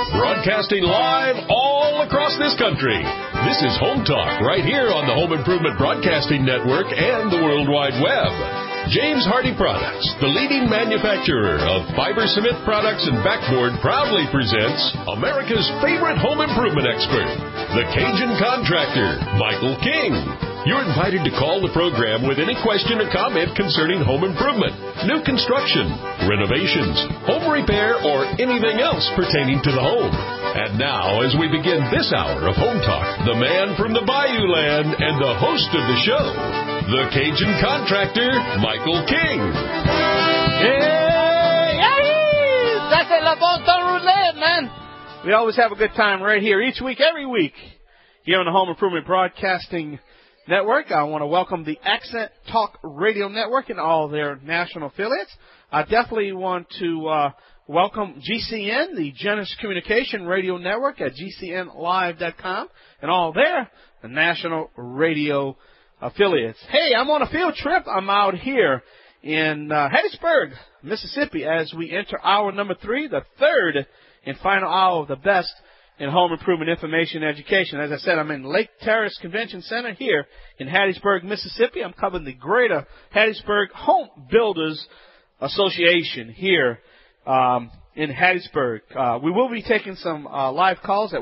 Broadcasting live all across this country. This is Home Talk right here on the Home Improvement Broadcasting Network and the World Wide Web. James Hardie Products, the leading manufacturer of fiber cement products and backboard, proudly presents America's favorite home improvement expert, the Cajun contractor, Michael King. You're invited to call the program with any question or comment concerning home improvement, new construction, renovations, home repair, or anything else pertaining to the home. And now, as we begin this hour of Home Talk, the man from the Bayou Land and the host of the show, the Cajun contractor, Michael King. Hey, that's a la bon temps roulette, man. We always have a good time right here, each week, every week, here on the Home Improvement Broadcasting Network. I want to welcome the Accent Talk Radio Network and all their national affiliates. I definitely want to welcome GCN, the Genesis Communication Radio Network at GCNlive.com, and all their national radio affiliates. Hey, I'm on a field trip. I'm out here in Hattiesburg, Mississippi, as we enter hour number 3, the third and final hour of the best in home improvement information and education. As I said, I'm in Lake Terrace Convention Center here in Hattiesburg, Mississippi. I'm covering the Greater Hattiesburg Home Builders Association here in Hattiesburg. We will be taking some live calls at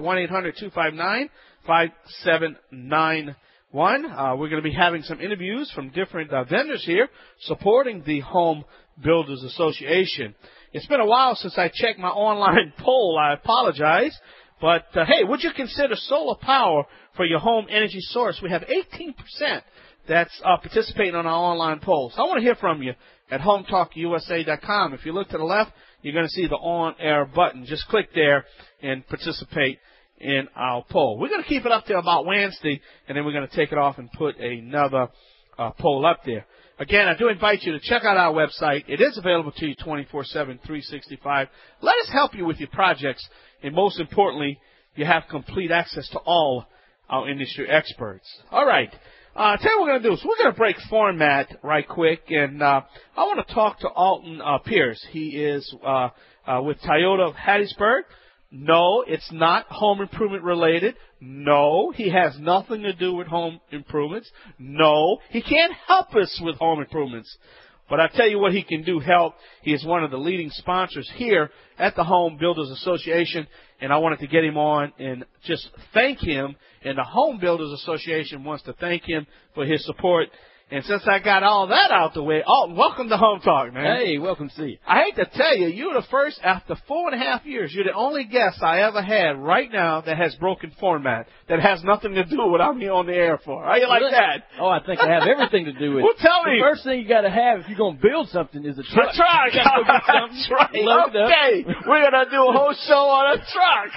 1-800-259-5791. We're going to be having some interviews from different vendors here supporting the Home Builders Association. It's been a while since I checked my online poll. I apologize. But, hey, would you consider solar power for your home energy source? We have 18% that's participating on our online polls. I want to hear from you at HomeTalkUSA.com. If you look to the left, you're going to see the on-air button. Just click there and participate in our poll. We're going to keep it up there about Wednesday, and then we're going to take it off and put another poll up there. Again, I do invite you to check out our website. It is available to you 24/7, 365. Let us help you with your projects, and most importantly, you have complete access to all our industry experts. All right. Tell you what we're going to do. So we're going to break format right quick, and I want to talk to Alton Pierce. He is with Toyota of Hattiesburg. No, it's not home improvement related. No, he has nothing to do with home improvements. No, he can't help us with home improvements. But I tell you what he can do help. He is one of the leading sponsors here at the Home Builders Association, and I wanted to get him on and just thank him. And the Home Builders Association wants to thank him for his support. And since I got all that out the way, Alton, welcome to Home Talk, man. Hey, welcome to you. I hate to tell you, you're the first, after 4.5 years, you're the only guest I ever had right now that has broken format, that has nothing to do with what I'm here on the air for. How you like that? Oh, I think I have everything to do with it. Well, tell me. The first thing you got to have if you're going to build something is a truck. A truck. That's right. Okay, we're going to do a whole show on a truck.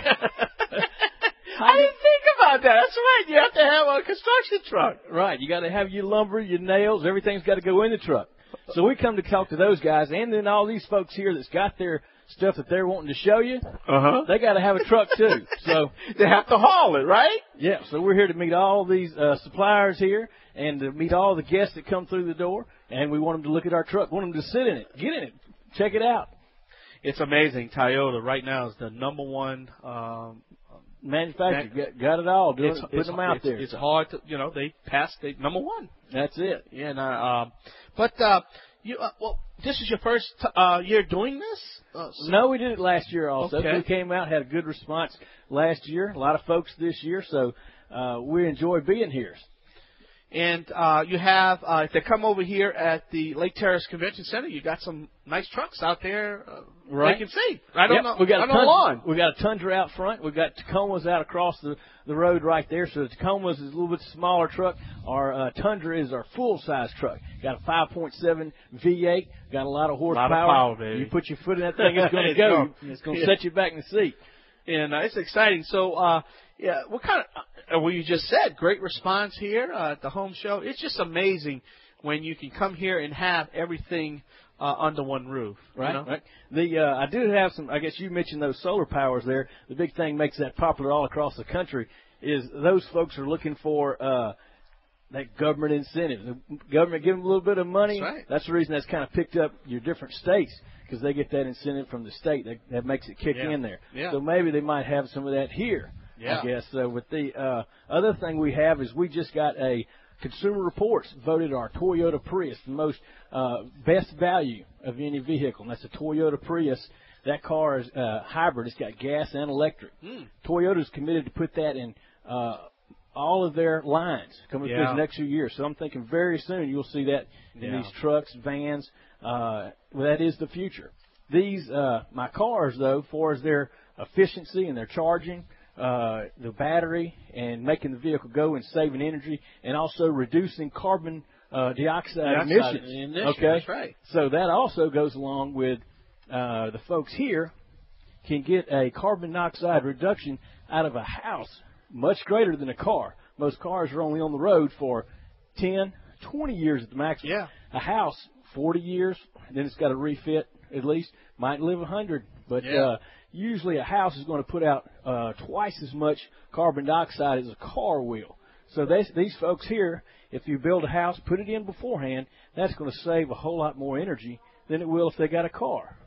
I didn't think about that. That's right. You have to have a construction truck. Right. You got to have your lumber, your nails, everything's got to go in the truck. So we come to talk to those guys, and then all these folks here that's got their stuff that they're wanting to show you, they got to have a truck too. So they have to haul it, right? Yeah. So we're here to meet all these suppliers here and to meet all the guests that come through the door, and we want them to look at our truck, want them to sit in it, get in it, check it out. It's amazing. Toyota right now is the number one manufacturer. Got it all. Putting them out there. It's hard to, they passed number one. That's it. Yeah. And, well, this is your first year doing this? No, we did it last year also. Okay. We came out, had a good response last year. A lot of folks this year, so we enjoy being here. And you have, if they come over here at the Lake Terrace Convention Center, you got some nice trucks out there right. They can see. Right on the lawn. We got a Tundra out front. We got Tacomas out across the road right there. So the Tacoma's is a little bit smaller truck. Our Tundra is our full-size truck. Got a 5.7 V8. Got a lot of horsepower. A lot of power, baby. You put your foot in that thing, it's going to go. It's going to set you back in the seat. And it's exciting. So, yeah, what kind of, well, you just said, great response here at the home show. It's just amazing when you can come here and have everything under one roof. Right, right. I do have some, I guess you mentioned those solar powers there. The big thing makes that popular all across the country is those folks are looking for that government incentive. The government give them a little bit of money. That's right. That's the reason that's kind of picked up your different states, because they get that incentive from the state. That makes it kick in there. Yeah. So maybe they might have some of that here, I guess. So with the other thing we have is we just got a Consumer Reports voted our Toyota Prius the most best value of any vehicle, and that's a Toyota Prius. That car is hybrid. It's got gas and electric. Toyota's committed to put that in all of their lines coming through the next few years. So I'm thinking very soon you'll see that in these trucks, vans. Well, that is the future. These my cars, though, as far as their efficiency and their charging, the battery, and making the vehicle go and saving energy, and also reducing carbon dioxide emissions. Okay, that's right. So that also goes along with the folks here can get a carbon dioxide reduction out of a house much greater than a car. Most cars are only on the road for 10, 20 years at the maximum. Yeah. A house, 40 years, then it's got to refit at least. Might live 100, but usually a house is going to put out twice as much carbon dioxide as a car will. So these folks here, if you build a house, put it in beforehand, that's going to save a whole lot more energy than it will if they got a car.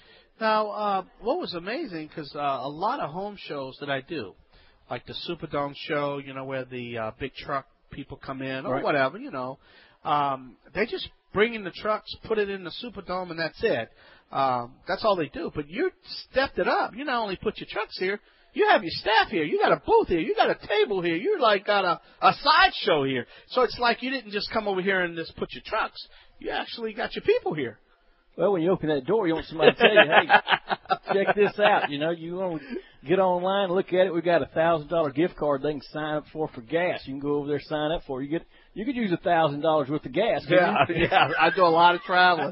Now, what was amazing, because a lot of home shows that I do, like the Superdome show, you know, where the big truck people come in or whatever, you know, they just bring in the trucks, put it in the Superdome, and that's it. That's all they do. But you stepped it up. You not only put your trucks here, you have your staff here. You got a booth here. You got a table here. You like got a sideshow here. So it's like you didn't just come over here and just put your trucks. You actually got your people here. Well, when you open that door, you want somebody to tell you, hey, check this out. You know, you want to get online, look at it. We got a $1,000 gift card they can sign up for gas. You can go over there, sign up for it. You could use $1,000 worth of gas. Yeah, I do a lot of traveling.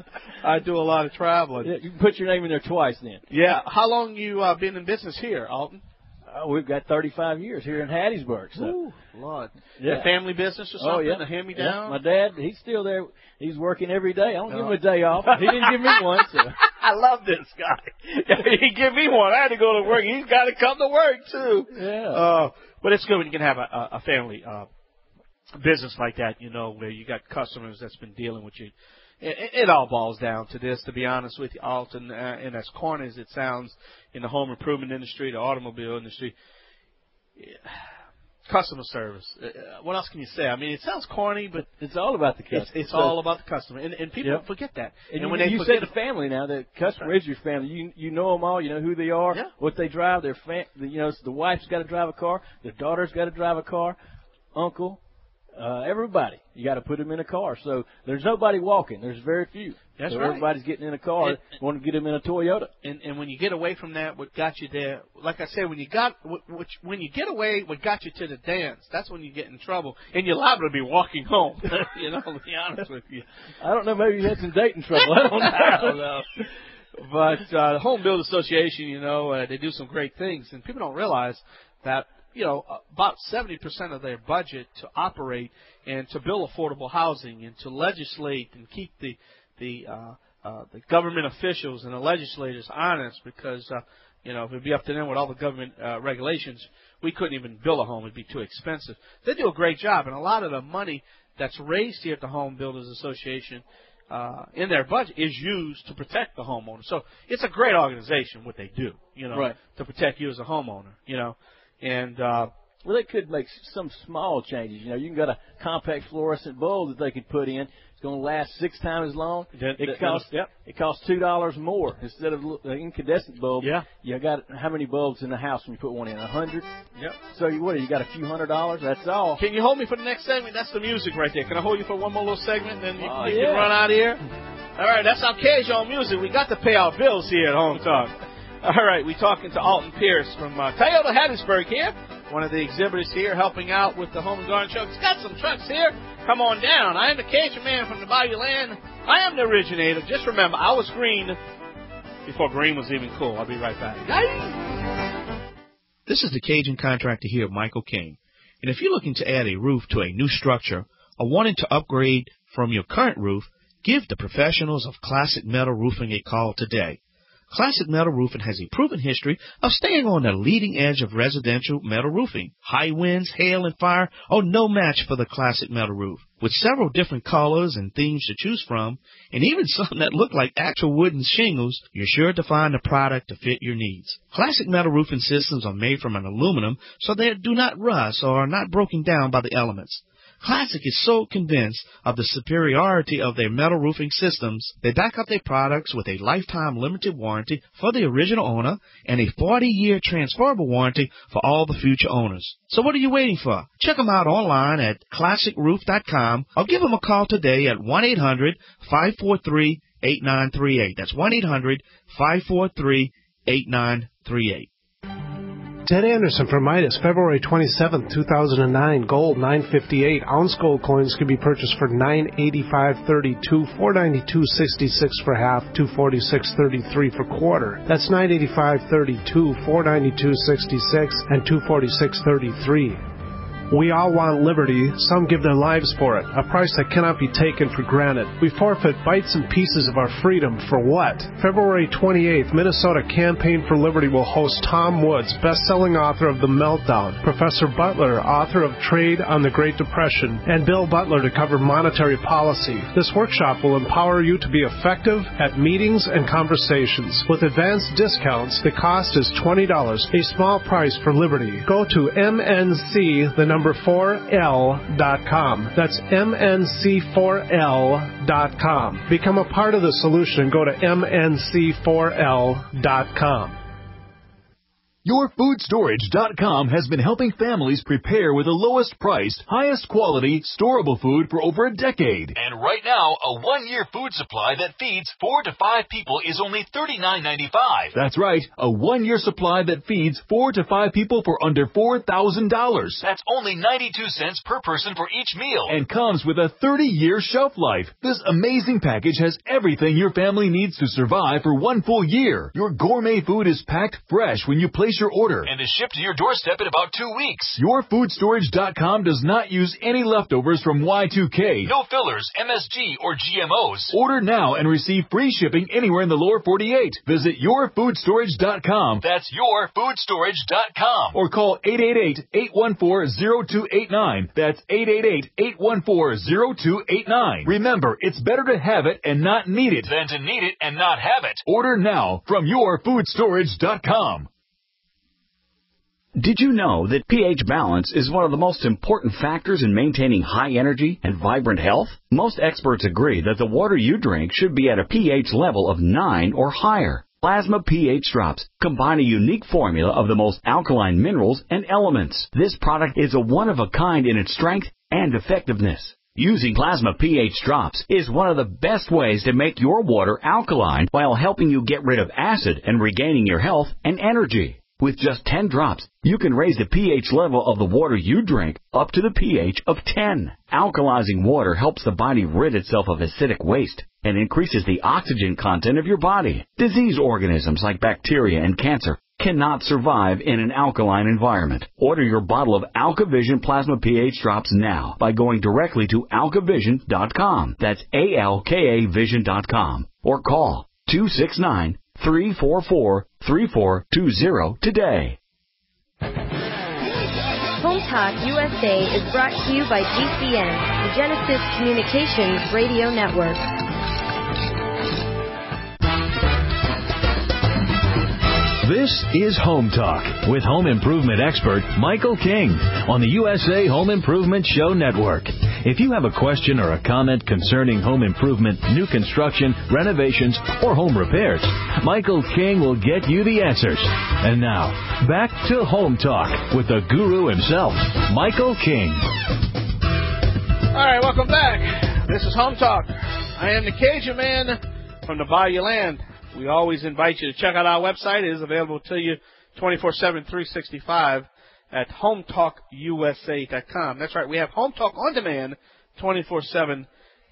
Yeah, you can put your name in there twice then. Yeah. How long you been in business here, Alton? We've got 35 years here in Hattiesburg. So. Ooh, Lord. Yeah. A family business or something? Oh, yeah. A hand-me-down? Yeah. My dad, he's still there. He's working every day. I don't give him a day off. He didn't give me one. So. I love this guy. He give me one. I had to go to work. He's got to come to work, too. Yeah. But it's good when you can have a family business like that, you know, where you got customers that's been dealing with you. It all boils down to this, to be honest with you, Alton, and as corny as it sounds in the home improvement industry, the automobile industry, customer service. What else can you say? I mean, it sounds corny, but it's all about the customer. It's all about the customer, and people forget that. And when you say the family now, the customer is your family. You know them all. You know who they are, what they drive. You know, the wife's got to drive a car, the daughter's got to drive a car, uncle. Everybody. You got to put them in a car. So there's nobody walking. There's very few. That's so right. Everybody's getting in a car. Want to get them in a Toyota. And when you get away from that, what got you there? Like I said, when you get away, what got you to the dance? That's when you get in trouble, and you're liable to be walking home. You know, to be honest with you. I don't know. Maybe you had some dating trouble. I don't know. I don't know. But the Home Builder Association, you know, they do some great things, and people don't realize that. You know, about 70% of their budget to operate and to build affordable housing and to legislate and keep the government officials and the legislators honest, because you know, if it'd be up to them with all the government regulations, we couldn't even build a home; it'd be too expensive. They do a great job, and a lot of the money that's raised here at the Home Builders Association in their budget is used to protect the homeowner. So it's a great organization what they do, you know, to protect you as a homeowner, you know. And, well, they could make some small changes. You know, you can get a compact fluorescent bulb that they could put in. It's going to last 6 times as long. It costs $2 more instead of the incandescent bulb. Yeah. You got how many bulbs in the house when you put one in? 100. Yep. So you got a few $100. That's all. Can you hold me for the next segment? That's the music right there. Can I hold you for one more little segment, then you can run out of here? All right, that's our Cajun music. We got to pay our bills here at Home Talk. All right, we're talking to Alton Pierce from Toyota Hattiesburg here, one of the exhibitors here helping out with the Home and Garden Show. He's got some trucks here. Come on down. I am the Cajun man from the Bayou Land. I am the originator. Just remember, I was green before green was even cool. I'll be right back. This is the Cajun contractor here, Michael King. And if you're looking to add a roof to a new structure or wanting to upgrade from your current roof, give the professionals of Classic Metal Roofing a call today. Classic Metal Roofing has a proven history of staying on the leading edge of residential metal roofing. High winds, hail, and fire are no match for the Classic Metal Roof. With several different colors and themes to choose from, and even some that look like actual wooden shingles, you're sure to find a product to fit your needs. Classic Metal Roofing systems are made from an aluminum so they do not rust or are not broken down by the elements. Classic is so convinced of the superiority of their metal roofing systems, they back up their products with a lifetime limited warranty for the original owner and a 40-year transferable warranty for all the future owners. So what are you waiting for? Check them out online at classicroof.com or give them a call today at 1-800-543-8938. That's 1-800-543-8938. Ted Anderson from Midas, February 27, 2009. Gold, $9.58. Ounce gold coins can be purchased for $9.85.32, $4.92.66 for half, $2.46.33 for quarter. That's $9.85.32, $4.92.66, and $2.46.33. We all want liberty. Some give their lives for it, a price that cannot be taken for granted. We forfeit bites and pieces of our freedom for what? February 28th, Minnesota Campaign for Liberty will host Tom Woods, best-selling author of The Meltdown, Professor Butler, author of Trade on the Great Depression, and Bill Butler to cover monetary policy. This workshop will empower you to be effective at meetings and conversations. With advanced discounts, the cost is $20, a small price for liberty. Go to MNC4L.com. That's MNC4L.com. Become a part of the solution. Go to MNC4L.com. YourFoodStorage.com has been helping families prepare with the lowest priced, highest quality, storable food for over a decade. And right now, a 1-year food supply that feeds 4 to 5 people is only $39.95. That's right, a 1-year supply that feeds 4 to 5 people for under $4,000. That's only 92 cents per person for each meal. And comes with a 30-year shelf life. This amazing package has everything your family needs to survive for 1 full year. Your gourmet food is packed fresh when you place your order and is shipped to your doorstep in about 2 weeks. YourFoodStorage.com does not use any leftovers from Y2K. No fillers, MSG, or GMOs. Order now and receive free shipping anywhere in the lower 48. Visit YourFoodStorage.com. That's YourFoodStorage.com. Or call 888-814-0289. That's 888-814-0289. Remember, it's better to have it and not need it than to need it and not have it. Order now from YourFoodStorage.com. Did you know that pH balance is one of the most important factors in maintaining high energy and vibrant health? Most experts agree that the water you drink should be at a pH level of 9 or higher. Plasma pH drops combine a unique formula of the most alkaline minerals and elements. This product is a one-of-a-kind in its strength and effectiveness. Using Plasma pH drops is one of the best ways to make your water alkaline while helping you get rid of acid and regaining your health and energy. With just 10 drops, you can raise the pH level of the water you drink up to the pH of 10. Alkalizing water helps the body rid itself of acidic waste and increases the oxygen content of your body. Disease organisms like bacteria and cancer cannot survive in an alkaline environment. Order your bottle of AlkaVision Plasma pH drops now by going directly to alkavision.com. That's ALKAvision.com. Or call 269-344-3420 today. Home Talk USA is brought to you by GCN, the Genesis Communications Radio Network. This is Home Talk with home improvement expert Michael King on the USA Home Improvement Show Network. If you have a question or a comment concerning home improvement, new construction, renovations, or home repairs, Michael King will get you the answers. And now, back to Home Talk with the guru himself, Michael King. All right, welcome back. This is Home Talk. I am the Cajun Man from the Bayou Land. We always invite you to check out our website. It is available to you 24/7, 365 at HomeTalkUSA.com. That's right. We have Home Talk on demand 24/7,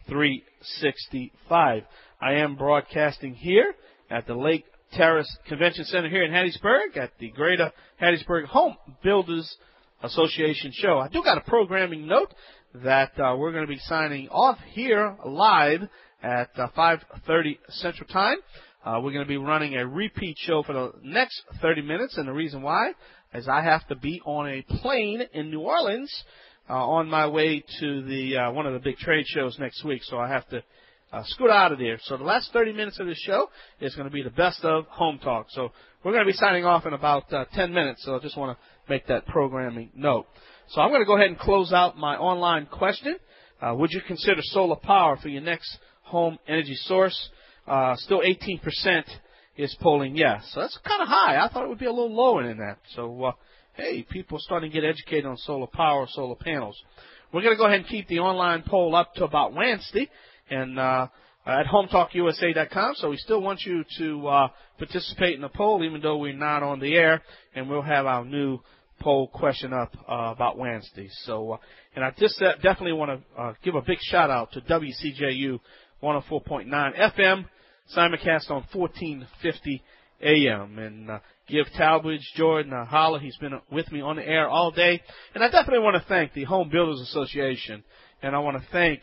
365. I am broadcasting here at the Lake Terrace Convention Center here in Hattiesburg at the Greater Hattiesburg Home Builders Association show. I do got a programming note that we're going to be signing off here live at 5:30 Central Time. We're going to be running a repeat show for the next 30 minutes, and the reason why is I have to be on a plane in New Orleans on my way to the one of the big trade shows next week, so I have to scoot out of there. So the last 30 minutes of the show is going to be the best of Home Talk. So we're going to be signing off in about 10 minutes, so I just want to make that programming note. So I'm going to go ahead and close out my online question. Would you consider solar power for your next home energy source? Still 18% is polling yes. So that's kind of high. I thought it would be a little lower than that. So, hey, people are starting to get educated on solar power, solar panels. We're going to go ahead and keep the online poll up to about Wednesday and at HomeTalkUSA.com. So we still want you to participate in the poll, even though we're not on the air, and we'll have our new poll question up about Wednesday. So, and I just definitely want to give a big shout-out to WCJU 104.9 FM, simulcast on 1450 AM. And give Talbridge, Jordan, a holler. He's been with me on the air all day. And I definitely want to thank the Home Builders Association. And I want to thank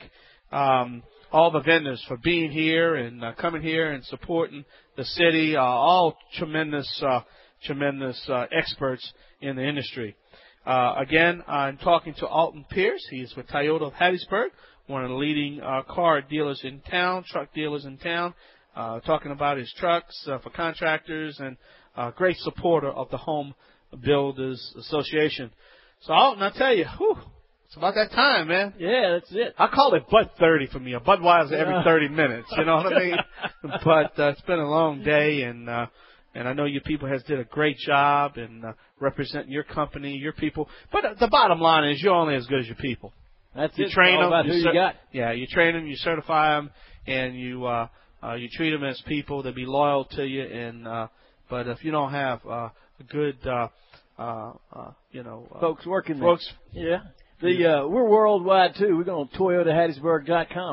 all the vendors for being here and coming here and supporting the city, all tremendous experts in the industry. Again, I'm talking to Alton Pierce. He's with Toyota of Hattiesburg, one of the leading car dealers in town, truck dealers in town, talking about his trucks for contractors and great supporter of the Home Builders Association. So, Alton, I tell you, it's about that time, man. Yeah, that's it. I call it Bud 30 for me, a Budweiser every 30 minutes, you know what I mean? But it's been a long day, and I know you people has did a great job in representing your company, your people. But the bottom line is you're only as good as your people. That's you it. Train all them, about who you got. Yeah, you train them, you certify them, and you treat them as people. They be loyal to you. And but if you don't have a good, folks working there. Folks, yeah. We're worldwide, too. We're on ToyotaHattiesburg.com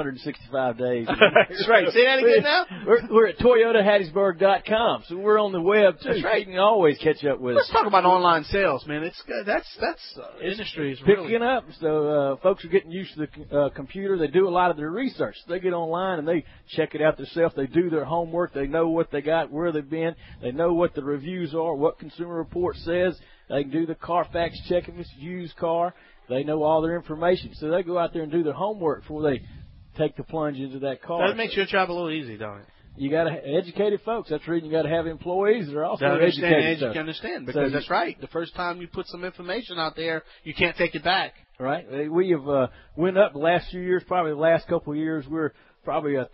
365 days. That's right. Say that again now? We're at ToyotaHattiesburg.com, so we're on the web, too. That's right. You can always catch up with us. Let's talk about online sales, man. It's good. That's industry is picking really up. So folks are getting used to the computer. They do a lot of their research. They get online and they check it out themselves. They do their homework. They know what they got, where they've been. They know what the reviews are, what Consumer Report says. They can do the Carfax check if it's a used car. They know all their information. So they go out there and do their homework before they take the plunge into that car. That makes your job a little easy, don't it? You got to educated folks. That's the reason you got to have employees that are also educated. You understand, because that's right. The first time you put some information out there, you can't take it back. Right. We have went up the last few years, probably the last couple of years. We're probably a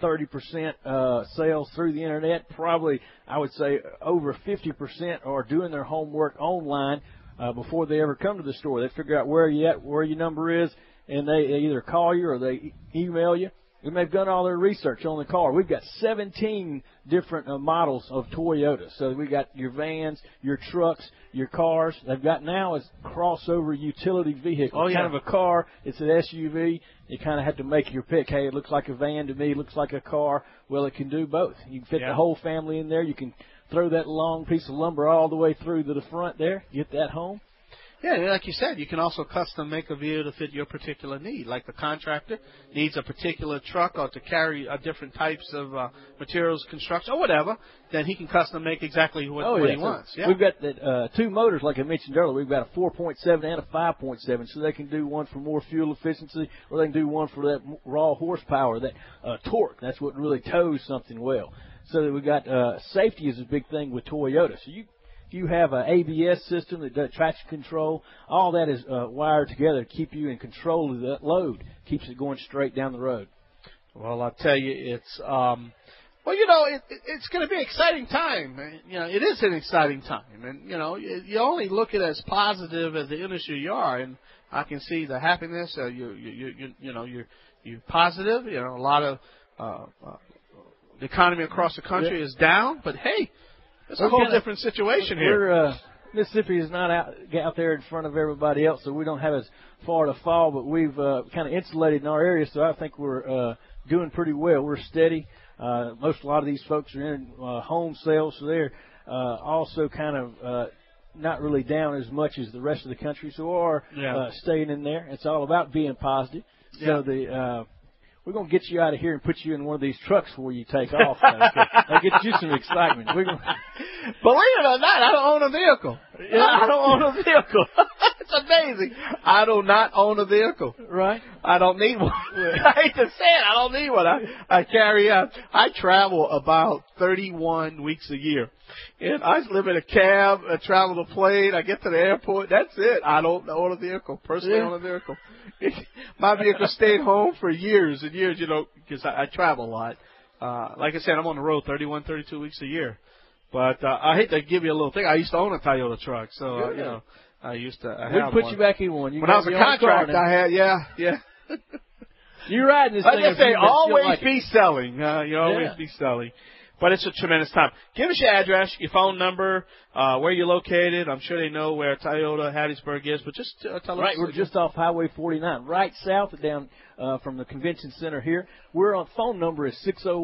30% sales through the internet. Probably, I would say, over 50% are doing their homework online before they ever come to the store. They figure out where you at, where your number is, and they either call you or they email you. And they've done all their research on the car. We've got 17 different models of Toyota. So we got your vans, your trucks, your cars. They've got now a crossover utility vehicle. Oh, yeah. Kind of a car. It's an SUV. You kind of have to make your pick. Hey, it looks like a van to me. It looks like a car. Well, it can do both. You can fit the whole family in there. You can throw that long piece of lumber all the way through to the front there. Get that home. Yeah, like you said, you can also custom make a vehicle to fit your particular need. Like the contractor needs a particular truck or to carry different types of materials, construction, or whatever, then he can custom make exactly what he wants. Yeah. We've got the two motors, like I mentioned earlier. We've got a 4.7 and a 5.7, so they can do one for more fuel efficiency, or they can do one for that raw horsepower, that torque. That's what really tows something well. So we got safety is a big thing with Toyota. So you have an ABS system that does traction control. All that is wired together to keep you in control of that load. Keeps it going straight down the road. Well, I'll tell you, it's it's going to be an exciting time. It is an exciting time, and you only look at it as positive as the industry you are, and I can see the happiness. You're positive. A lot of the economy across the country is down, but hey. It's a whole different situation here. Mississippi is not out there in front of everybody else, so we don't have as far to fall, but we've kind of insulated in our area, so I think we're doing pretty well. We're steady. A lot of these folks are in home sales, so they're also kind of not really down as much as the rest of the country, so we're staying in there. It's all about being positive. Yeah. So we're going to get you out of here and put you in one of these trucks where you take off. That'll get you some excitement. Believe it or not, I don't own a vehicle. Yeah, I don't own a vehicle. It's amazing. I do not own a vehicle. Right. I don't need one. I hate to say it. I don't need one. I travel about 31 weeks a year. And I live in a cab, I travel the plane, I get to the airport. That's it. I don't own a vehicle. Personally, own a vehicle. My vehicle stayed home for years and years, because I travel a lot. Like I said, I'm on the road 31, 32 weeks a year. But I hate to give you a little thing. I used to own a Toyota truck, so I used to. We'd put you back in one. When I was a contract, I had, yeah. You're riding this thing. Like I say, always be selling. You always be selling. But it's a tremendous time. Give us your address, your phone number, where you're located. I'm sure they know where Toyota Hattiesburg is, but just tell us. Right, we're just off Highway 49, right south of down from the convention center here. We're on phone number is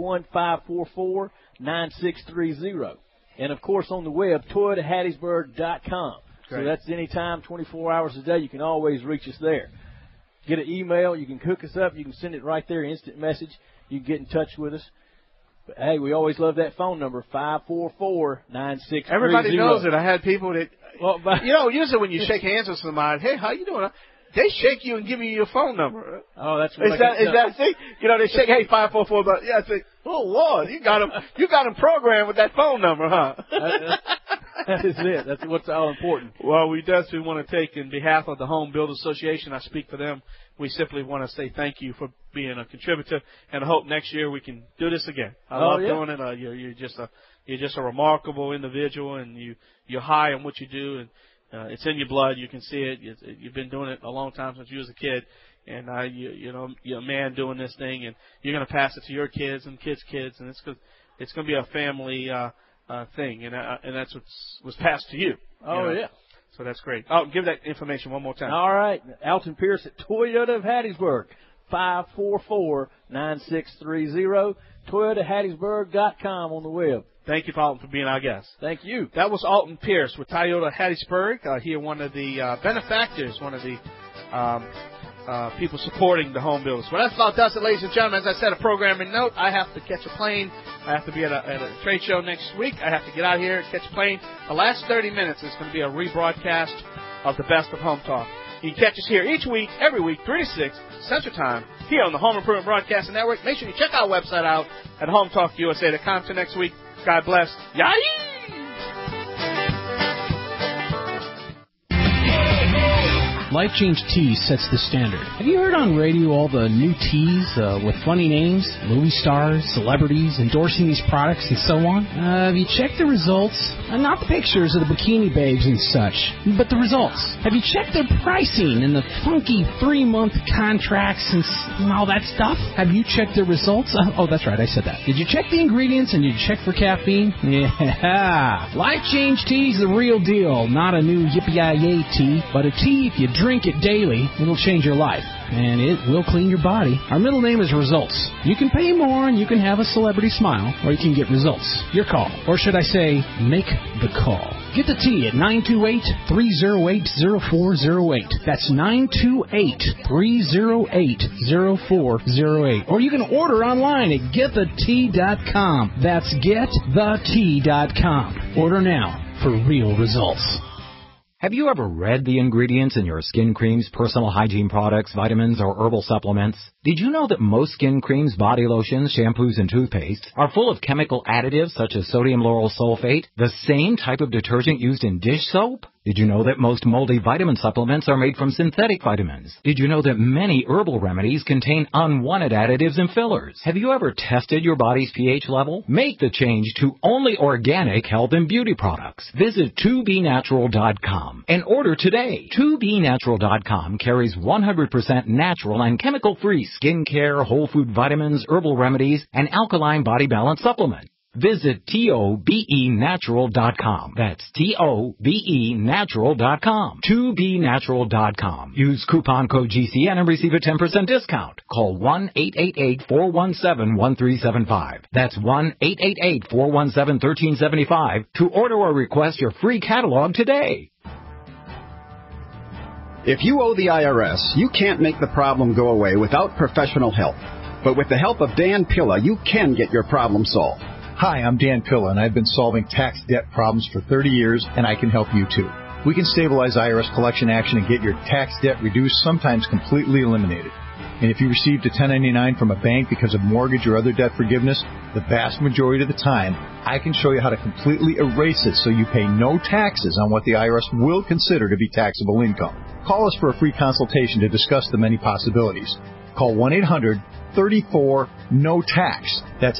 601-544-9630. And, of course, on the web, ToyotaHattiesburg.com. So that's anytime, 24 hours a day. You can always reach us there. Get an email. You can hook us up. You can send it right there, instant message. You can get in touch with us. But, hey, we always love that phone number, 544-9630. Everybody knows it. I had people that, usually when you shake hands with somebody, hey, how you doing? They shake you and give you your phone number. Oh, that's what is that see? They shake, hey, 544. But I say, oh Lord, you got them programmed with that phone number, huh? That is it. That's what's all important. Well, we definitely want to take, in behalf of the Home Builders Association, I speak for them. We simply want to say thank you for being a contributor, and I hope next year we can do this again. I love doing it. You're just a remarkable individual, and you're high on what you do, and it's in your blood. You can see it. You've been doing it a long time since you was a kid, and you're a man doing this thing, and you're going to pass it to your kids and kids' kids, and it's going to be a family thing, and that's was passed to you. Yeah. So that's great. Oh, give that information one more time. All right. Alton Pierce at Toyota of Hattiesburg, 544-9630, ToyotaHattiesburg.com on the web. Thank you, Alton, for being our guest. Thank you. That was Alton Pierce with Toyota Hattiesburg. Here, one of the benefactors, one of the people supporting the home builders. Well, that's about does it, ladies and gentlemen. As I said, a programming note, I have to catch a plane. I have to be at a trade show next week. I have to get out here and catch a plane. The last 30 minutes is going to be a rebroadcast of the best of Home Talk. You can catch us here each week, every week, 3 to 6 Central Time, here on the Home Improvement Broadcasting Network. Make sure you check our website out at HomeTalkUSA.com. Till next week, God bless. Yay! Life Change Tea sets the standard. Have you heard on radio all the new teas with funny names, movie stars, celebrities endorsing these products and so on? Have you checked the results? Not the pictures of the bikini babes and such, but the results. Have you checked their pricing and the funky 3-month contracts and all that stuff? Have you checked their results? Oh, that's right, I said that. Did you check the ingredients and did you check for caffeine? Yeah. Life Change Tea is the real deal. Not a new yippee-yi-yay tea, but a tea if you drink it daily, it'll change your life, and it will clean your body. Our middle name is Results. You can pay more and you can have a celebrity smile, or you can get results. Your call. Or should I say, make the call. Get the tea at 928-308-0408. That's 928-308-0408. Or you can order online at getthetea.com. That's getthetea.com. Order now for real results. Have you ever read the ingredients in your skin creams, personal hygiene products, vitamins, or herbal supplements? Did you know that most skin creams, body lotions, shampoos, and toothpaste are full of chemical additives such as sodium lauryl sulfate, the same type of detergent used in dish soap? Did you know that most multivitamin supplements are made from synthetic vitamins? Did you know that many herbal remedies contain unwanted additives and fillers? Have you ever tested your body's pH level? Make the change to only organic health and beauty products. Visit 2BNatural.com and order today. 2BNatural.com carries 100% natural and chemical-free skincare, whole food vitamins, herbal remedies, and alkaline body balance supplement. Visit TOBENatural.com. That's TOBENatural.com. 2BNatural.com. Use coupon code GCN and receive a 10% discount. Call 1-888-417-1375. That's 1-888-417-1375 to order or request your free catalog today. If you owe the IRS, you can't make the problem go away without professional help. But with the help of Dan Pilla, you can get your problem solved. Hi, I'm Dan Pilla, and I've been solving tax debt problems for 30 years, and I can help you too. We can stabilize IRS collection action and get your tax debt reduced, sometimes completely eliminated. And if you received a 1099 from a bank because of mortgage or other debt forgiveness, the vast majority of the time, I can show you how to completely erase it so you pay no taxes on what the IRS will consider to be taxable income. Call us for a free consultation to discuss the many possibilities. Call 1-800-34-NO-TAX. That's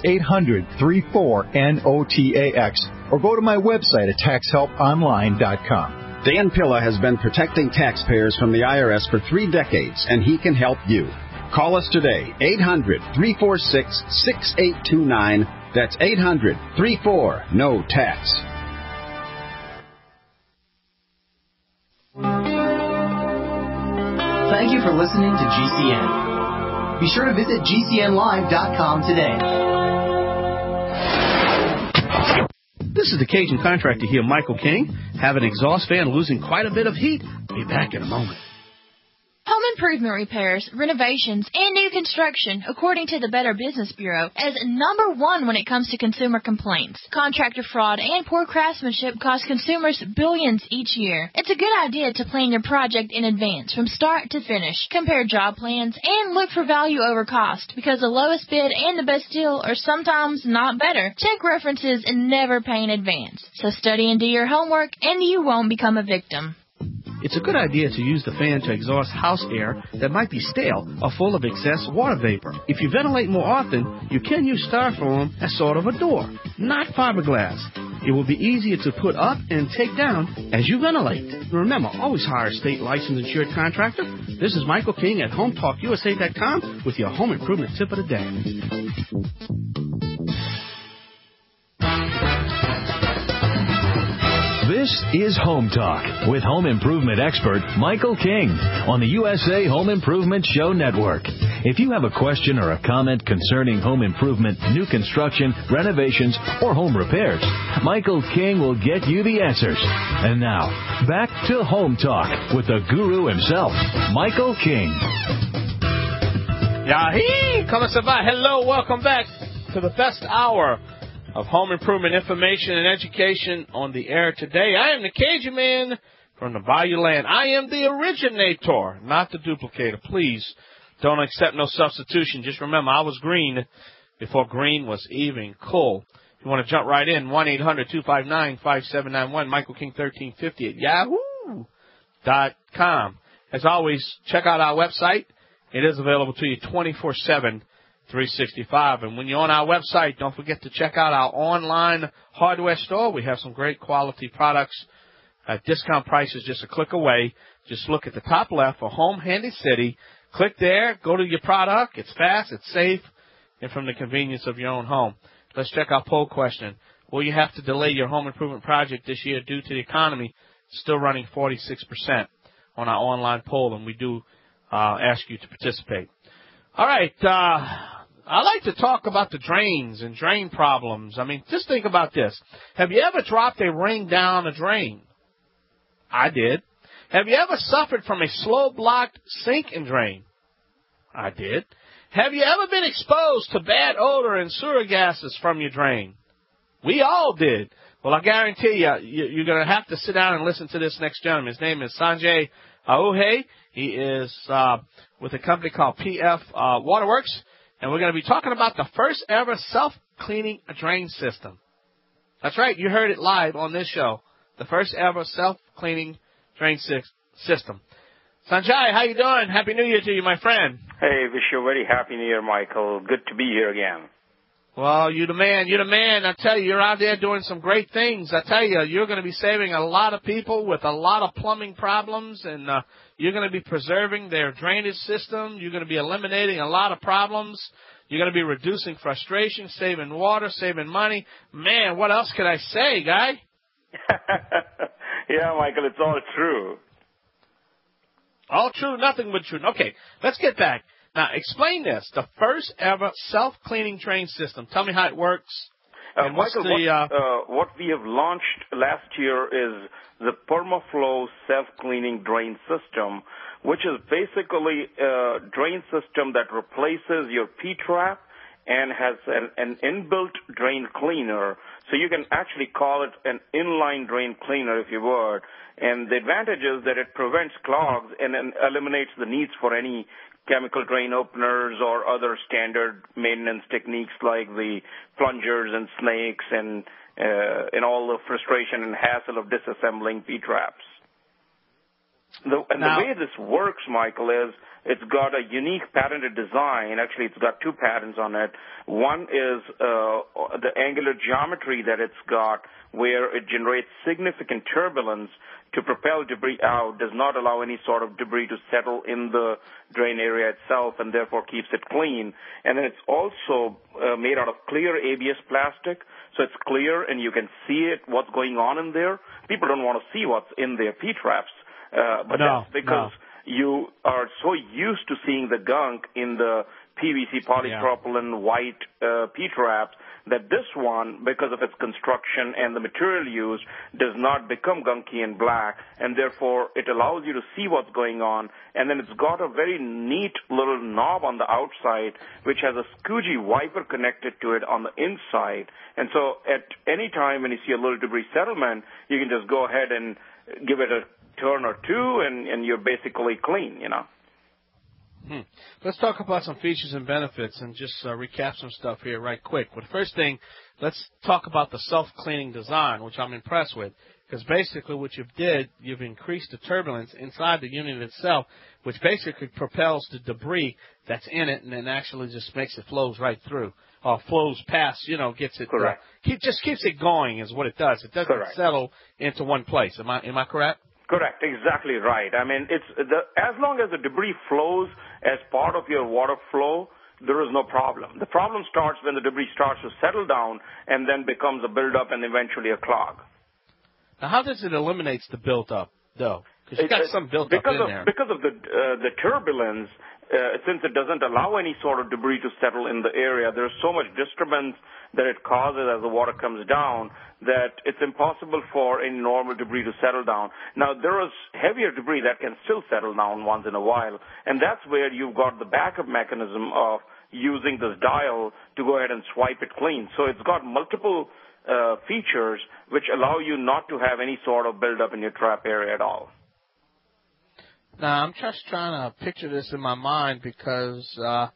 800-34-NOTAX. Or go to my website at taxhelponline.com. Dan Pilla has been protecting taxpayers from the IRS for 3 decades, and he can help you. Call us today, 800-346-6829. That's 800-34-NO-TAX. Thank you for listening to GCN. Be sure to visit GCNlive.com today. This is the Cajun Contractor here, Michael King. Have an exhaust fan losing quite a bit of heat? Be back in a moment. Home improvement repairs, renovations, and new construction, according to the Better Business Bureau, is number 1 when it comes to consumer complaints. Contractor fraud and poor craftsmanship cost consumers billions each year. It's a good idea to plan your project in advance, from start to finish. Compare job plans and look for value over cost, because the lowest bid and the best deal are sometimes not better. Check references and never pay in advance. So study and do your homework, and you won't become a victim. It's a good idea to use the fan to exhaust house air that might be stale or full of excess water vapor. If you ventilate more often, you can use styrofoam as sort of a door, not fiberglass. It will be easier to put up and take down as you ventilate. Remember, always hire a state licensed insured contractor. This is Michael King at HomeTalkUSA.com with your home improvement tip of the day. This is Home Talk with home improvement expert Michael King on the USA Home Improvement Show Network. If you have a question or a comment concerning home improvement, new construction, renovations, or home repairs, Michael King will get you the answers. And now, back to Home Talk with the guru himself, Michael King. Yahi! Hello, welcome back to the best hour of home improvement information and education on the air today. I am the Cajun man from the Bayou Land. I am the originator, not the duplicator. Please don't accept no substitution. Just remember, I was green before green was even cool. If you want to jump right in, 1-800-259-5791, Michael King 1350 at yahoo.com. As always, check out our website. It is available to you 24/7. 365. And when you're on our website, don't forget to check out our online hardware store. We have some great quality products at discount prices just a click away. Just look at the top left for Home Handy City. Click there, go to your product. It's fast, it's safe, and from the convenience of your own home. Let's check our poll question. Will you have to delay your home improvement project this year due to the economy? Still running 46% on our online poll, and we do ask you to participate. All right, I like to talk about the drains and drain problems. I mean, just think about this. Have you ever dropped a ring down a drain? I did. Have you ever suffered from a slow-blocked sink and drain? I did. Have you ever been exposed to bad odor and sewer gases from your drain? We all did. Well, I guarantee you're going to have to sit down and listen to this next gentleman. His name is Sanjay Ahuja. He is with a company called PF Waterworks, and we're going to be talking about the first ever self-cleaning drain system. That's right, you heard it live on this show. The first ever self-cleaning drain system. Sanjay, how you doing? Happy New Year to you, my friend. Hey, wish you a very happy New Year, Michael. Good to be here again. Well, you're the man. You're the man. I tell you, you're out there doing some great things. I tell you, you're going to be saving a lot of people with a lot of plumbing problems, and you're going to be preserving their drainage system. You're going to be eliminating a lot of problems. You're going to be reducing frustration, saving water, saving money. Man, what else could I say, guy? Yeah, Michael, it's all true. All true, nothing but true. Okay, let's get back. Now, explain this. The first ever self-cleaning drain system. Tell me how it works. And what's Michael, what we have launched last year is the PermaFlow self-cleaning drain system, which is basically a drain system that replaces your P-trap and has an inbuilt drain cleaner. So you can actually call it an inline drain cleaner, if you would. And the advantage is that it prevents clogs and eliminates the needs for any chemical drain openers or other standard maintenance techniques like the plungers and snakes and all the frustration and hassle of disassembling P-traps. The way this works, Michael, is it's got a unique patented design. Actually, it's got two patents on it. One is the angular geometry that it's got, where it generates significant turbulence to propel debris out, does not allow any sort of debris to settle in the drain area itself, and therefore keeps it clean. And then it's also made out of clear ABS plastic, so it's clear and you can see it, what's going on in there. People don't want to see what's in their P-traps. But that's because you are so used to seeing the gunk in the PVC polypropylene white P-traps that this one, because of its construction and the material used, does not become gunky and black, and therefore it allows you to see what's going on. And then it's got a very neat little knob on the outside, which has a squeegee wiper connected to it on the inside. And so at any time when you see a little debris settlement, you can just go ahead and give it a turn or two, and you're basically clean, you know. Let's talk about some features and benefits and just recap some stuff here right quick. Well, the first thing, let's talk about the self-cleaning design, which I'm impressed with, because basically what you've increased the turbulence inside the unit itself, which basically propels the debris that's in it and then actually just makes it flows right through, or flows past, gets it. Correct. Just keeps it going is what it does. It doesn't settle into one place. Am I correct? Correct, exactly right. I mean, as long as the debris flows as part of your water flow, there is no problem. The problem starts when the debris starts to settle down and then becomes a buildup and eventually a clog. Now, how does it eliminate the buildup, though? Because you've got some built up in there. Because of the turbulence, since it doesn't allow any sort of debris to settle in the area, there's so much disturbance that it causes as the water comes down that it's impossible for any normal debris to settle down. Now, there is heavier debris that can still settle down once in a while, and that's where you've got the backup mechanism of using this dial to go ahead and swipe it clean. So it's got multiple features which allow you not to have any sort of buildup in your trap area at all. Now, I'm just trying to picture this in my mind because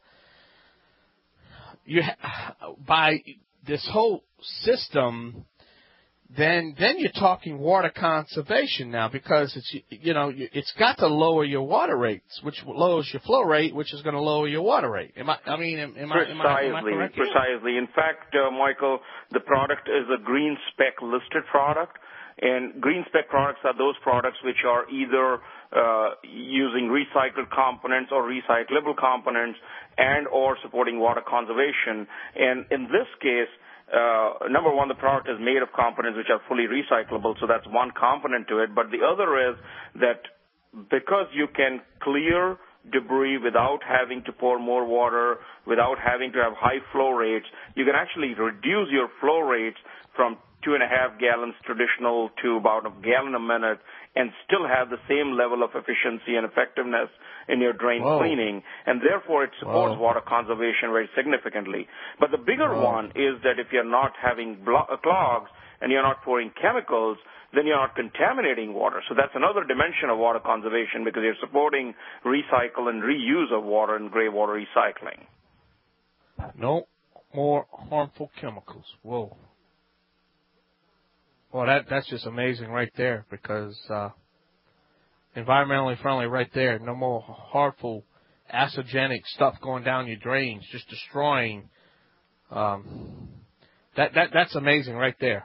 by this whole system, then you're talking water conservation now, because it's got to lower your water rates, which lowers your flow rate, which is going to lower your water rate. Am I correct? Precisely. In fact, Michael, the product is a green spec listed product. And green spec products are those products which are either using recycled components or recyclable components and or supporting water conservation. And in this case, number one, the product is made of components which are fully recyclable, so that's one component to it. But the other is that because you can clear debris without having to pour more water, without having to have high flow rates, you can actually reduce your flow rates from 2.5 gallons traditional to about a gallon a minute and still have the same level of efficiency and effectiveness in your drain cleaning, and therefore it supports water conservation very significantly. But the bigger one is that if you're not having clogs and you're not pouring chemicals, then you're not contaminating water. So that's another dimension of water conservation, because you're supporting recycle and reuse of water and gray water recycling. No more harmful chemicals. Whoa. Well, that's just amazing right there, because environmentally friendly right there. No more harmful, acidogenic stuff going down your drains, just destroying. That's amazing right there.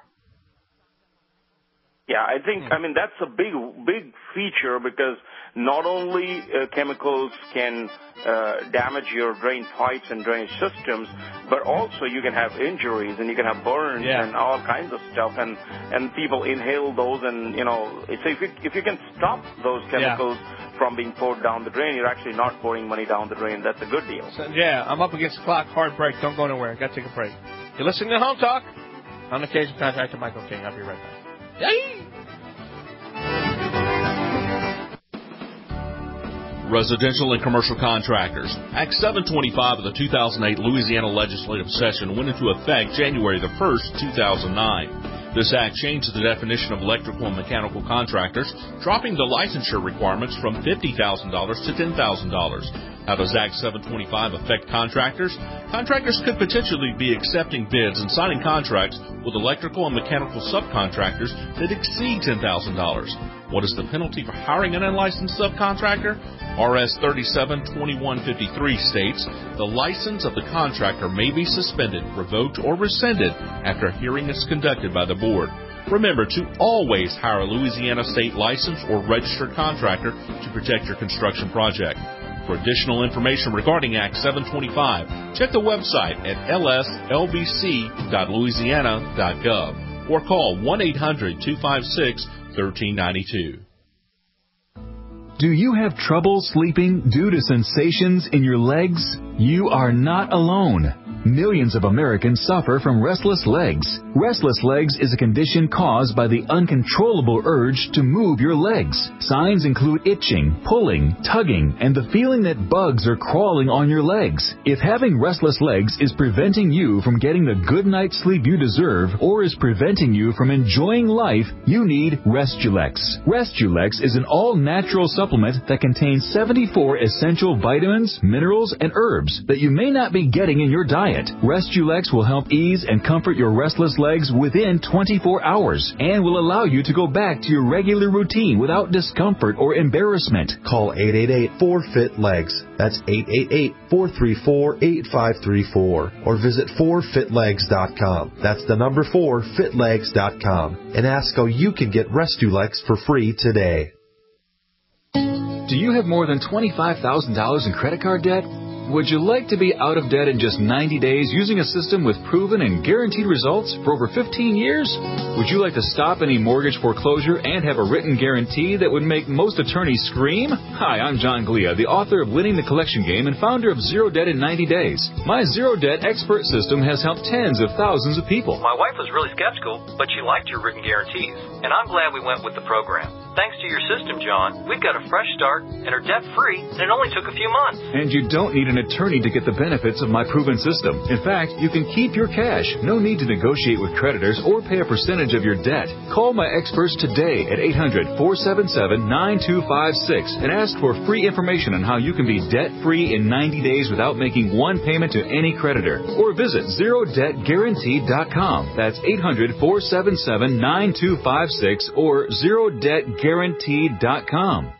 Yeah, I mean, that's a big feature, because not only chemicals can damage your drain pipes and drainage systems, but also you can have injuries and you can have burns and all kinds of stuff, and people inhale those, and so if you can stop those chemicals from being poured down the drain, you're actually not pouring money down the drain. That's a good deal. So, I'm up against the clock. Hard break. Don't go nowhere. Got to take a break. You're listening to Home Talk. On Occasion Contractor Michael King. I'll be right back. Yay! Residential and commercial contractors. Act 725 of the 2008 Louisiana legislative session went into effect January the 1st, 2009. This act changed the definition of electrical and mechanical contractors, dropping the licensure requirements from $50,000 to $10,000. How does Act 725 affect contractors? Contractors could potentially be accepting bids and signing contracts with electrical and mechanical subcontractors that exceed $10,000. What is the penalty for hiring an unlicensed subcontractor? RS 372153 states, the license of the contractor may be suspended, revoked, or rescinded after a hearing is conducted by the board. Remember to always hire a Louisiana state licensed or registered contractor to protect your construction project. For additional information regarding Act 725, check the website at lslbc.louisiana.gov or call 1-800-256-1392. Do you have trouble sleeping due to sensations in your legs? You are not alone. Millions of Americans suffer from restless legs. Restless legs is a condition caused by the uncontrollable urge to move your legs. Signs include itching, pulling, tugging, and the feeling that bugs are crawling on your legs. If having restless legs is preventing you from getting the good night's sleep you deserve or is preventing you from enjoying life, you need Restulex. Restulex is an all-natural supplement that contains 74 essential vitamins, minerals, and herbs that you may not be getting in your diet. Restulex will help ease and comfort your restless legs within 24 hours and will allow you to go back to your regular routine without discomfort or embarrassment. Call 888-4FIT-LEGS. That's 888-434-8534. Or visit 4fitlegs.com. That's the number 4fitlegs.com. And ask how you can get Restulex for free today. Do you have more than $25,000 in credit card debt? Would you like to be out of debt in just 90 days using a system with proven and guaranteed results for over 15 years? Would you like to stop any mortgage foreclosure and have a written guarantee that would make most attorneys scream? Hi, I'm John Glia, the author of Winning the Collection Game and founder of Zero Debt in 90 Days. My Zero Debt expert system has helped tens of thousands of people. My wife was really skeptical, but she liked your written guarantees, and I'm glad we went with the program. Thanks to your system, John, we've got a fresh start and are debt-free, and it only took a few months. And you don't need an attorney to get the benefits of my proven system. In fact, you can keep your cash. No need to negotiate with creditors or pay a percentage of your debt. Call my experts today at 800-477-9256 and ask for free information on how you can be debt-free in 90 days without making one payment to any creditor. Or visit ZeroDebtGuaranteed.com. That's 800-477-9256 or ZeroDebtGuaranteed.com.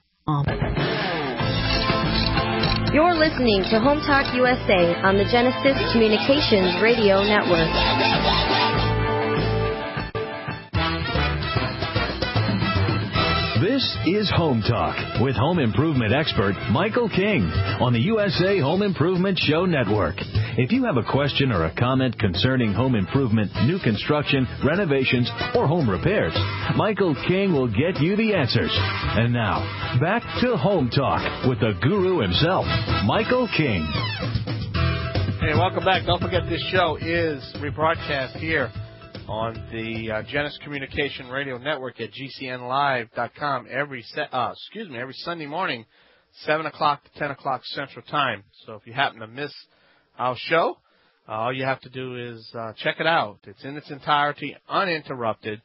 You're listening to Home Talk USA on the Genesis Communications Radio Network. This is Home Talk with home improvement expert Michael King on the USA Home Improvement Show Network. If you have a question or a comment concerning home improvement, new construction, renovations, or home repairs, Michael King will get you the answers. And now, back to Home Talk with the guru himself, Michael King. Hey, welcome back. Don't forget this show is rebroadcast here on the Genesis Communication Radio Network at GCNlive.com every Sunday morning, 7 o'clock to 10 o'clock Central Time. So if you happen to miss our show, all you have to do is check it out. It's in its entirety, uninterrupted,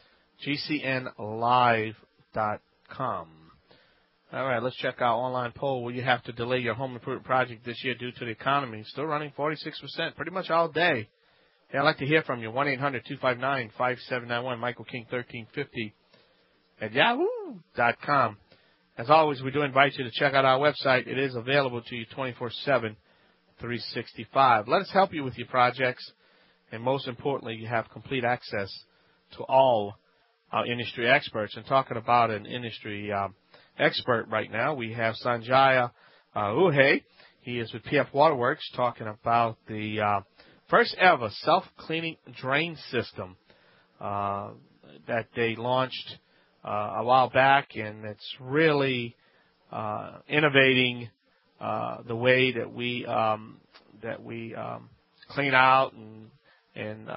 GCNlive.com. All right, let's check our online poll. Will you have to delay your home improvement project this year due to the economy? Still running 46%, pretty much all day. Hey, I'd like to hear from you. 1-800-259-5791, Michael King 1350 at yahoo.com. As always, we do invite you to check out our website. It is available to you 24/7, 365. Let us help you with your projects, and most importantly, you have complete access to all our industry experts. And talking about an industry expert right now, we have Sanjaya Uhe. He is with PF Waterworks talking about the first ever self-cleaning drain system that they launched a while back, and it's really innovating the way that we clean out and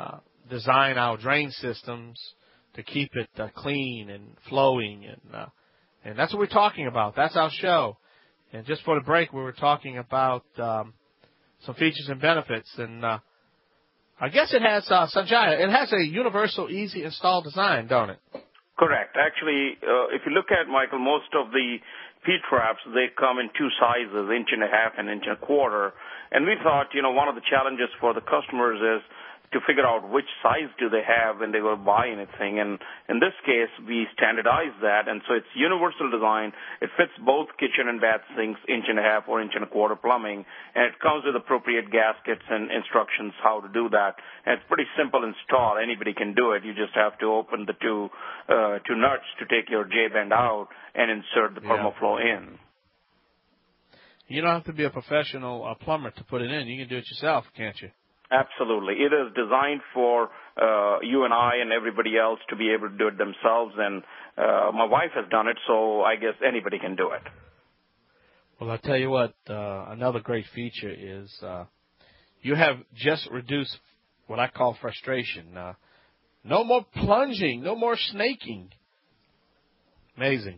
design our drain systems to keep it clean and flowing, and that's what we're talking about. That's our show. And just for the break, we were talking about some features and benefits, and I guess it has Sanjaya. It has a universal, easy install design, don't it? Correct. Actually, if you look at, Michael, most of the P-traps, they come in two sizes, 1.5 inches and 1.25 inches. And we thought, one of the challenges for the customers is to figure out which size do they have when they go buy anything. And in this case, we standardized that, and so it's universal design. It fits both kitchen and bath sinks, 1.5 inches or 1.25 inches plumbing, and it comes with appropriate gaskets and instructions how to do that. And it's pretty simple install. Anybody can do it. You just have to open the two nuts to take your J-bend out and insert the PermaFlow in. You don't have to be a professional plumber to put it in. You can do it yourself, can't you? Absolutely. It is designed for you and I and everybody else to be able to do it themselves, and my wife has done it, so I guess anybody can do it. Well, I'll tell you what, another great feature is you have just reduced what I call frustration. No more plunging, no more snaking. Amazing.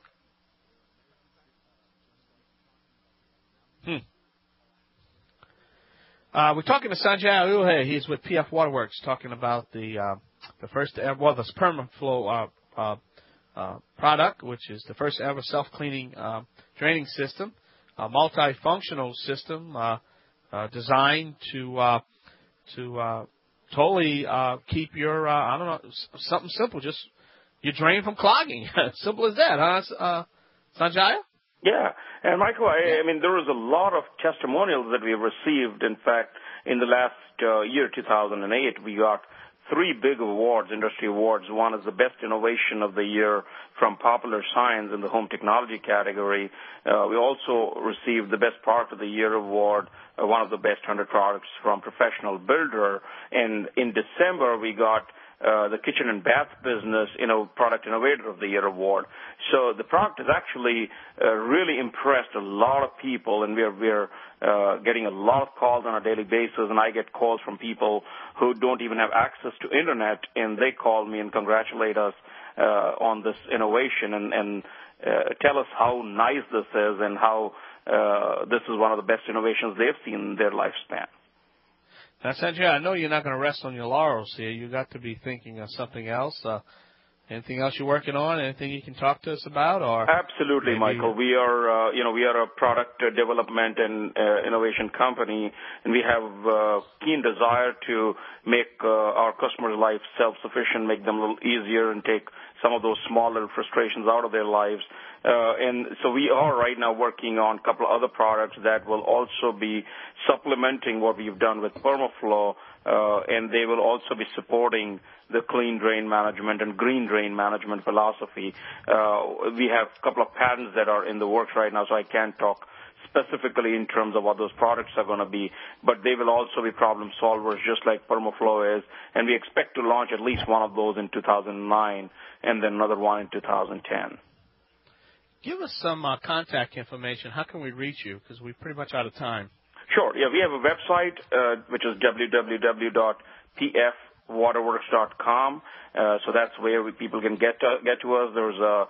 We're talking to Sanjay Ulhe. He's with PF Waterworks, talking about the first ever, the PermaFlow product, which is the first ever self-cleaning draining system, a multifunctional system designed to totally keep your something simple, just your drain from clogging. Simple as that, huh, Sanjay? Yeah. And, Michael, I mean, there was a lot of testimonials that we have received. In fact, in the last year, 2008, we got 3 big awards, industry awards. One is the Best Innovation of the Year from Popular Science in the Home Technology category. We also received the Best Product of the Year award, one of the best 100 products from Professional Builder. And in December, we got the Kitchen and Bath Business, Product Innovator of the Year award. So the product has actually really impressed a lot of people, and we're getting a lot of calls on a daily basis, and I get calls from people who don't even have access to Internet, and they call me and congratulate us on this innovation and tell us how nice this is and how this is one of the best innovations they've seen in their lifespan. Now, Sanjay, I know you're not going to rest on your laurels here. You got to be thinking of something else. Anything else you're working on? Anything you can talk to us about? Or absolutely, Michael. We are, we are a product development and innovation company, and we have keen desire to make our customers' life self-sufficient, make them a little easier, and take some of those smaller frustrations out of their lives. And so we are right now working on a couple of other products that will also be supplementing what we've done with PermaFlow, and they will also be supporting the clean drain management and green drain management philosophy. We have a couple of patents that are in the works right now, so I can't talk specifically in terms of what those products are going to be, but they will also be problem solvers just like PermaFlow is, and we expect to launch at least one of those in 2009 and then another one in 2010. Give us some contact information. How can we reach you? Because we're pretty much out of time. Sure. Yeah, we have a website, which is www.pfwaterworks.com. So that's where people can get to us. There's a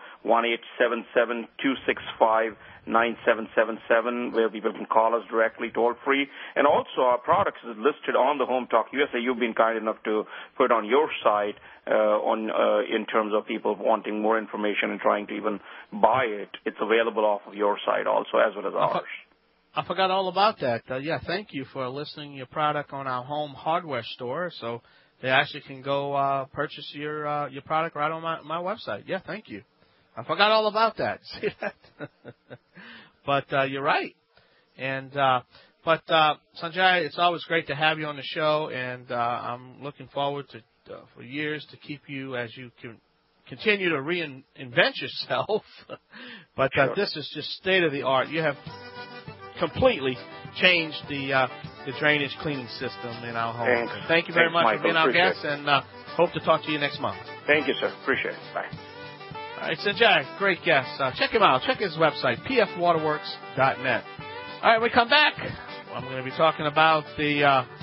1-877-265-9777 where people can call us directly, toll free. And also our products is listed on the Home Talk USA. You've been kind enough to put on your site in terms of people wanting more information and trying to even buy it. It's available off of your site also, as well as ours. I forgot all about that. Thank you for listing your product on our home hardware store, so they actually can go purchase your product right on my website. Yeah, thank you. I forgot all about that. See that? But you're right. And but Sanjay, it's always great to have you on the show, and I'm looking forward to for years to keep you as you can continue to reinvent yourself. But sure. This is just state of the art. You have completely changed the drainage cleaning system in our home. Thank you very much Michael. for being our guest, and hope to talk to you next month. Thank you, sir. Appreciate it. Bye. All right, Sanjay, great guest. Check him out. Check his website, pfwaterworks.net. All right, when we come back, I'm going to be talking about the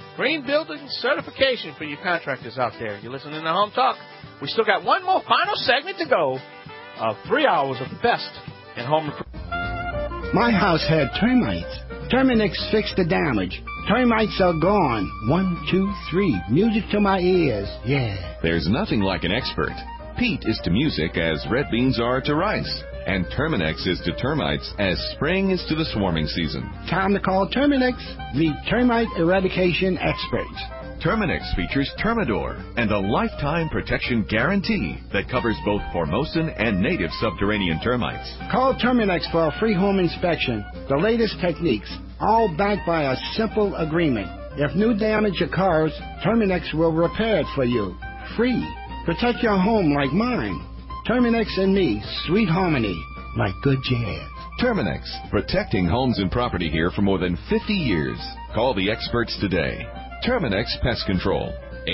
Green Building certification for you contractors out there. You're listening to Home Talk. We still got one more final segment to go of 3 hours of the best in home improvement. My house had termites. Terminix fixed the damage. Termites are gone. 1, 2, 3. Music to my ears. Yeah. There's nothing like an expert. Peat is to music as red beans are to rice. And Terminix is to termites as spring is to the swarming season. Time to call Terminix, the termite eradication experts. Terminix features Termidor and a lifetime protection guarantee that covers both Formosan and native subterranean termites. Call Terminix for a free home inspection. The latest techniques, all backed by a simple agreement. If new damage occurs, Terminix will repair it for you. Free. Protect your home like mine. Terminix and me, sweet harmony, like good jazz. Terminix, protecting homes and property here for more than 50 years. Call the experts today. Terminix Pest Control,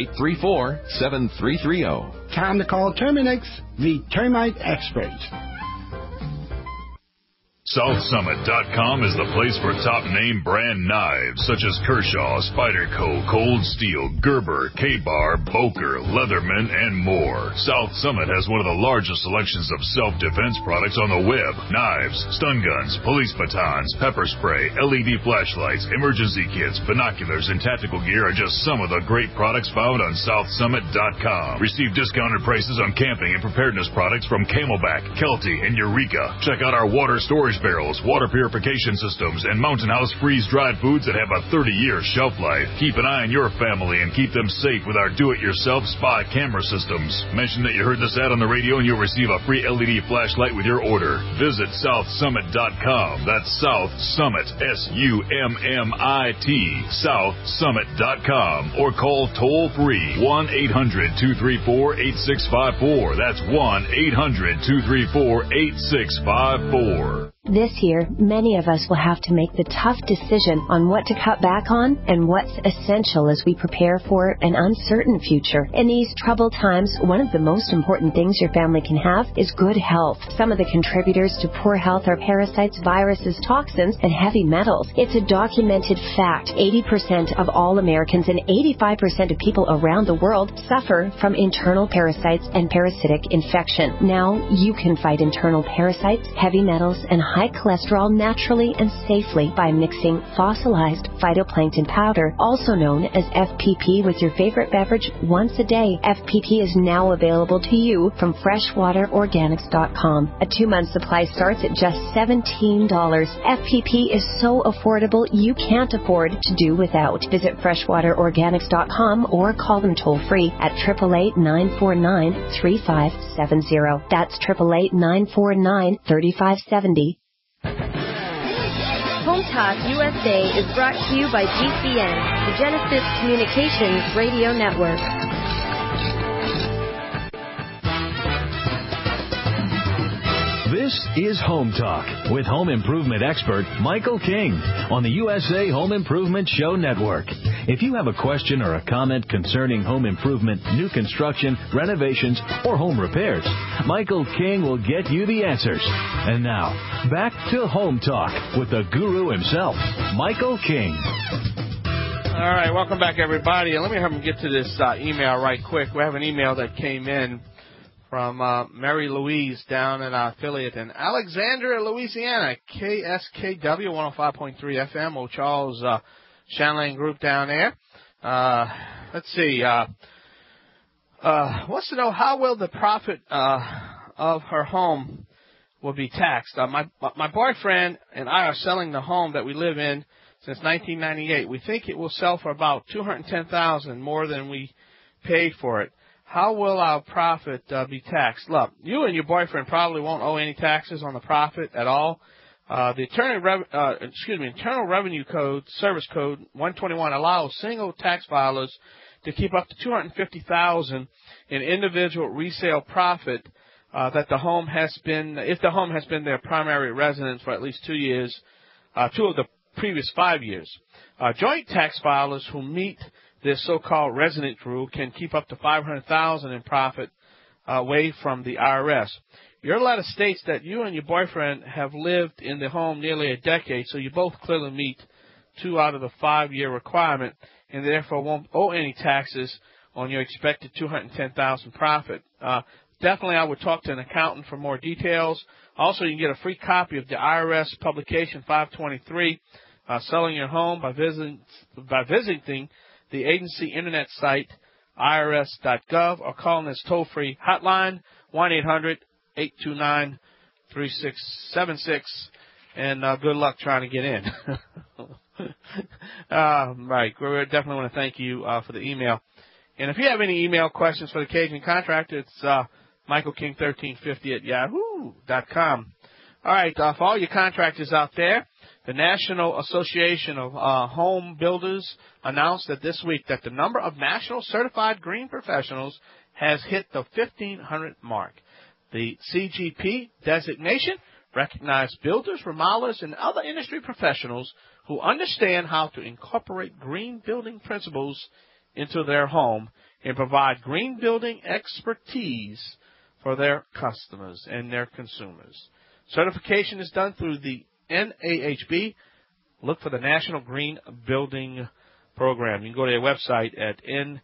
834-7330. Time to call Terminix, the termite experts. SouthSummit.com is the place for top name brand knives such as Kershaw, Spyderco, Cold Steel, Gerber, K-Bar, Boker, Leatherman, and more. South Summit has one of the largest selections of self-defense products on the web. Knives, stun guns, police batons, pepper spray, LED flashlights, emergency kits, binoculars, and tactical gear are just some of the great products found on SouthSummit.com. Receive discounted prices on camping and preparedness products from Camelback, Kelty, and Eureka. Check out our water storage barrels, water purification systems, and Mountain House freeze-dried foods that have a 30-year shelf life. Keep an eye on your family and keep them safe with our do-it-yourself spy camera systems. Mention that you heard this ad on the radio and you'll receive a free LED flashlight with your order. Visit SouthSummit.com. That's South Summit, S-U-M-M-I-T, SouthSummit.com. Or call toll-free 1-800-234-8654. That's 1-800-234-8654. This year, many of us will have to make the tough decision on what to cut back on and what's essential as we prepare for an uncertain future. In these troubled times, one of the most important things your family can have is good health. Some of the contributors to poor health are parasites, viruses, toxins, and heavy metals. It's a documented fact. 80% of all Americans and 85% of people around the world suffer from internal parasites and parasitic infection. Now, you can fight internal parasites, heavy metals, and high cholesterol naturally and safely by mixing fossilized phytoplankton powder, also known as FPP, with your favorite beverage once a day. FPP is now available to you from freshwaterorganics.com. A 2-month supply starts at just $17. FPP is so affordable you can't afford to do without. Visit freshwaterorganics.com or call them toll-free at 888-949-3570. That's 888-949-3570. Home Talk USA is brought to you by GCN, the Genesis Communications Radio Network. This is Home Talk with home improvement expert Michael King on the USA Home Improvement Show Network. If you have a question or a comment concerning home improvement, new construction, renovations, or home repairs, Michael King will get you the answers. And now, back to Home Talk with the guru himself, Michael King. All right, welcome back, everybody. And let me have them get to this email right quick. We have an email that came in from Mary Louise down in our affiliate in Alexandria, Louisiana, KSKW 105.3 FM, Old Charles Shanlane Group down there. Let's see. Wants to know how will the profit of her home will be taxed. My boyfriend and I are selling the home that we live in since 1998. We think it will sell for about $210,000 more than we paid for it. How will our profit be taxed? Look, you and your boyfriend probably won't owe any taxes on the profit at all. The Internal Revenue Code, Service Code 121, allows single tax filers to keep up to $250,000 in individual resale profit that the home has been, if the home has been their primary residence for at least 2 years, 2 of the previous 5 years. Joint tax filers who meet this so-called residence rule can keep up to $500,000 in profit away from the IRS. Your letter states that you and your boyfriend have lived in the home nearly a decade, so you both clearly meet 2 out of the 5-year requirement. and therefore won't owe any taxes on your expected $210,000 profit. Definitely, I would talk to an accountant for more details. Also, you can get a free copy of the IRS publication 523, Selling Your Home, by visiting the agency internet site, irs.gov, or calling this toll-free hotline, 1-800-829-3676, and good luck trying to get in. Right, we definitely want to thank you for the email. And if you have any email questions for the Cajun Contractor, it's michaelking1350@yahoo.com. All right, for all your contractors out there, the National Association of Home Builders announced that this week that the number of national certified green professionals has hit the 1,500 mark. The CGP designation recognizes builders, remodelers, and other industry professionals who understand how to incorporate green building principles into their home and provide green building expertise for their customers and their consumers. Certification is done through the NAHB. Look for the National Green Building Program. You can go to their website at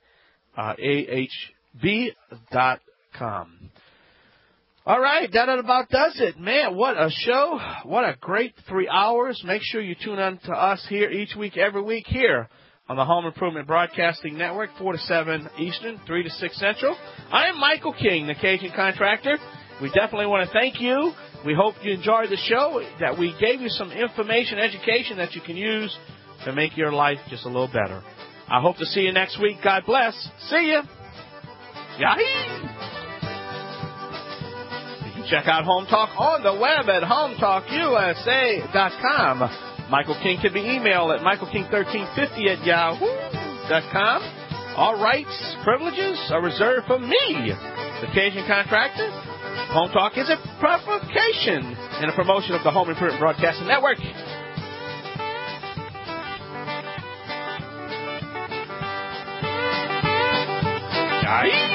nahb.com. All right, that about does it. Man, what a show. What a great 3 hours. Make sure you tune in to us here each week, every week here on the Home Improvement Broadcasting Network, 4 to 7 Eastern, 3 to 6 Central. I am Michael King, the Cajun Contractor. We definitely want to thank you. We hope you enjoyed the show, that we gave you some information, education that you can use to make your life just a little better. I hope to see you next week. God bless. See ya. Yahee! You can check out Home Talk on the web at hometalkusa.com. Michael King can be emailed at michaelking1350@yahoo.com. All rights, privileges are reserved for me, the Cajun Contractor. Home Talk is a provocation and a promotion of the Home Improvement Broadcasting Network. Aye.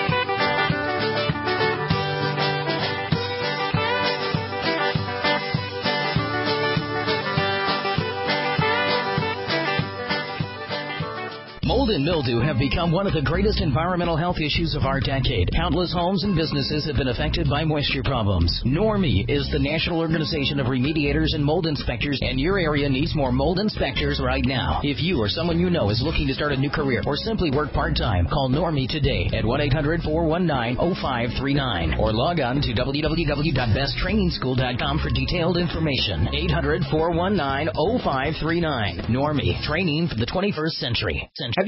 Mold and mildew have become one of the greatest environmental health issues of our decade. Countless homes and businesses have been affected by moisture problems. NORMI is the National Organization of Remediators and Mold Inspectors, and your area needs more mold inspectors right now. If you or someone you know is looking to start a new career or simply work part-time, call NORMI today at 1-800-419-0539 or log on to www.besttrainingschool.com for detailed information. 800-419-0539. NORMI, training for the 21st century.